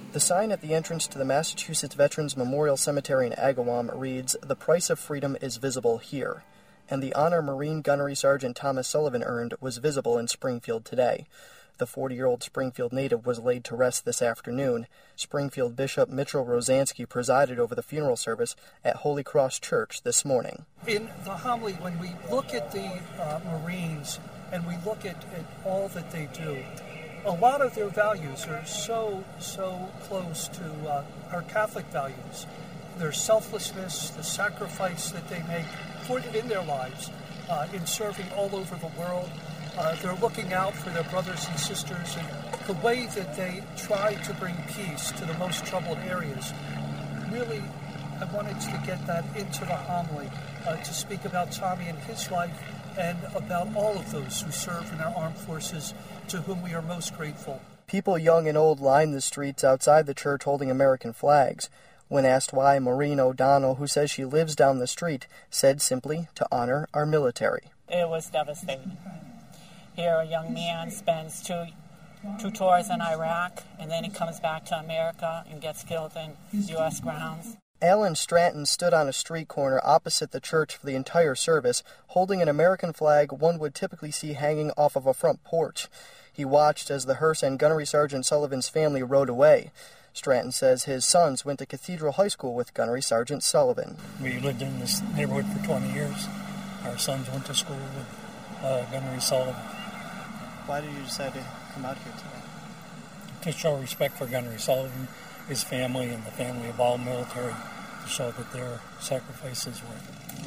The sign at the entrance to the Massachusetts Veterans Memorial Cemetery in Agawam reads, "The price of freedom is visible here," and the honor Marine Gunnery Sergeant Thomas Sullivan earned was visible in Springfield today. The 40-year-old Springfield native was laid to rest this afternoon. Springfield Bishop Mitchell Rosansky presided over the funeral service at Holy Cross Church this morning. In the homily, when we look at the Marines and we look at all that they do, a lot of their values are so close to our Catholic values. Their selflessness, the sacrifice that they make in their lives in serving all over the world. They're looking out for their brothers and sisters, and the way that they try to bring peace to the most troubled areas. Really, I wanted to get that into the homily to speak about Tommy and his life and about all of those who serve in our armed forces, to whom we are most grateful. People young and old lined the streets outside the church holding American flags. When asked why, Maureen O'Donnell, who says she lives down the street, said simply to honor our military. It was devastating. Here a young man spends two tours in Iraq, and then he comes back to America and gets killed in U.S. grounds. Alan Stratton stood on a street corner opposite the church for the entire service, holding an American flag one would typically see hanging off of a front porch. He watched as the hearse and Gunnery Sergeant Sullivan's family rode away. Stratton says his sons went to Cathedral High School with Gunnery Sergeant Sullivan. We lived in this neighborhood for 20 years. Our sons went to school with Gunnery Sullivan. Why did you decide to come out here today? To show respect for Gunnery Sullivan, his family, and the family of all military, to show that their sacrifices were.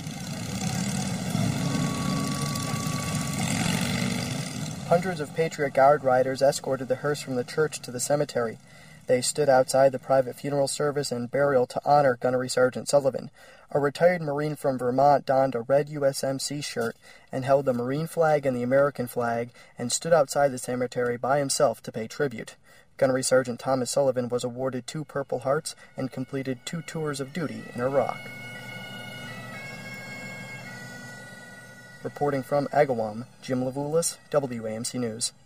Hundreds of Patriot Guard riders escorted the hearse from the church to the cemetery. They stood outside the private funeral service and burial to honor Gunnery Sergeant Sullivan. A retired Marine from Vermont donned a red USMC shirt and held the Marine flag and the American flag and stood outside the cemetery by himself to pay tribute. Gunnery Sergeant Thomas Sullivan was awarded 2 Purple Hearts and completed 2 tours of duty in Iraq. Reporting from Agawam, Jim Levulis, WAMC News.